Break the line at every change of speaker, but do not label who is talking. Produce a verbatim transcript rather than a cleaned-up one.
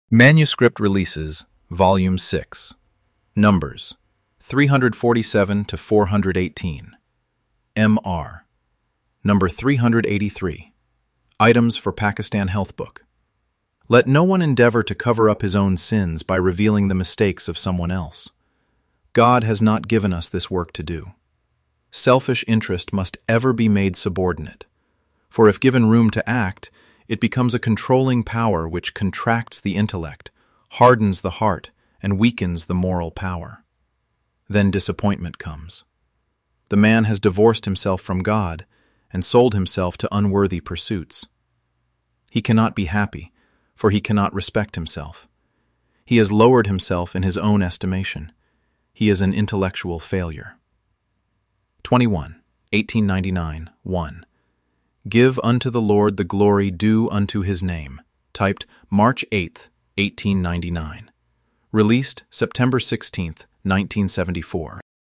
Manuscript Releases, Volume six. Numbers three hundred forty-seven to four hundred eighteen. M R. Number three hundred eighty-three. Items for Pakistan Health Book. Let no one endeavor to cover up his own sins by revealing the mistakes of someone else. God has not given us this work to do. Selfish interest must ever be made subordinate, for if given room to act, it becomes a controlling power which contracts the intellect, hardens the heart, and weakens the moral power. Then disappointment comes. The man has divorced himself from God and sold himself to unworthy pursuits. He cannot be happy, for he cannot respect himself. He has lowered himself in his own estimation. He is an intellectual failure. twenty-one, eighteen ninety-nine, one. Give unto the Lord the glory due unto his name. Typed March eighth, eighteen ninety-nine. Released September sixteenth, nineteen seventy-four.